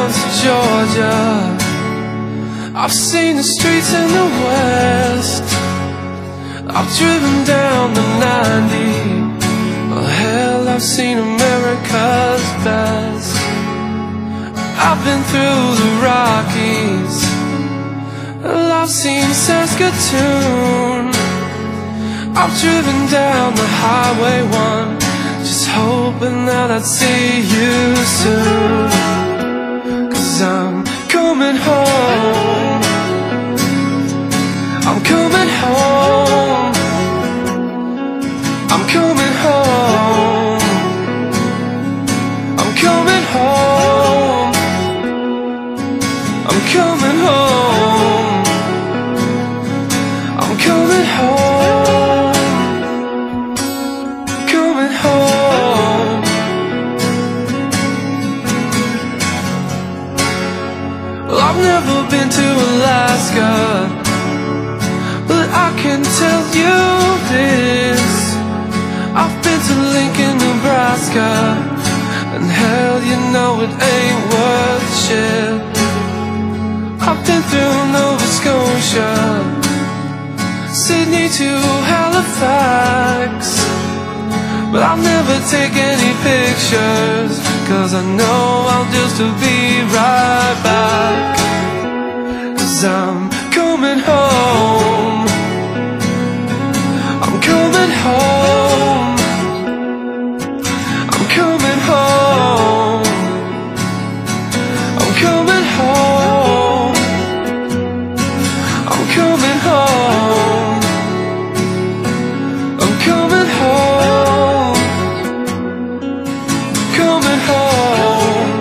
down to Georgia. I've seen the streets in the West. I've driven down the 90. Well, hell, I've seen America's best. I've been through the Rockies. Well, I've seen Saskatoon. I've driven down the Highway 1, just hoping that I'd see you soon. 'Cause I'm coming home. I'm coming home. I'm coming home. I'm coming home. I'm coming home. I'm coming home. Coming home. Well, I've never been to Alaska, but I can tell you this: I've been to Lincoln, Nebraska, and hell, you know it ain't worth shit. I've been through Nova Scotia, Sydney to Halifax, but I'll never take any pictures, 'cause I know I'll just be right back. 'Cause I'm coming home. I'm coming home. I'm coming home. I'm coming home. I'm coming home. I'm coming home. Coming home.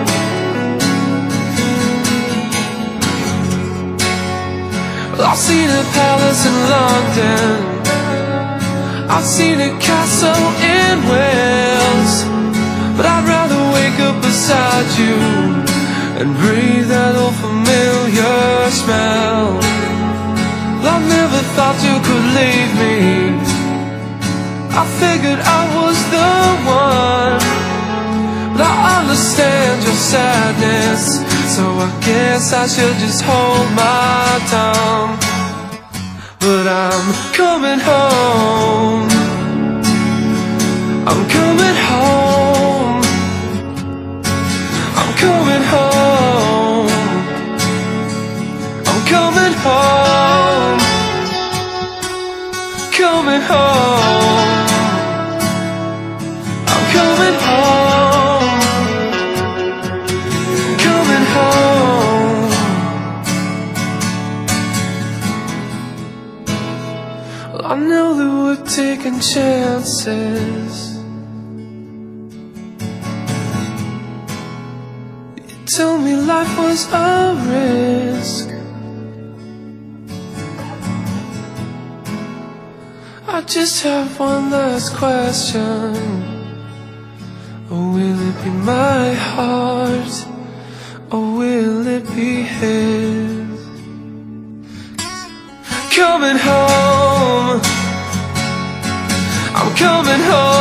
Well, I've seen a palace in London. I've seen a castle in Wales, but I'd rather wake up beside you and breathe that old familiar smell. I never thought you could leave me. I figured I was the one, but I understand your sadness, so I guess I should just hold my tongue. But I'm coming home. I'm coming home. I'm coming home. I'm coming home. Coming home. I'm coming home. Coming home. Well, I know that we're taking chances. You told me life was a risk. I just have one last question. Will it be my heart, or will it be his? Coming home. I'm coming home.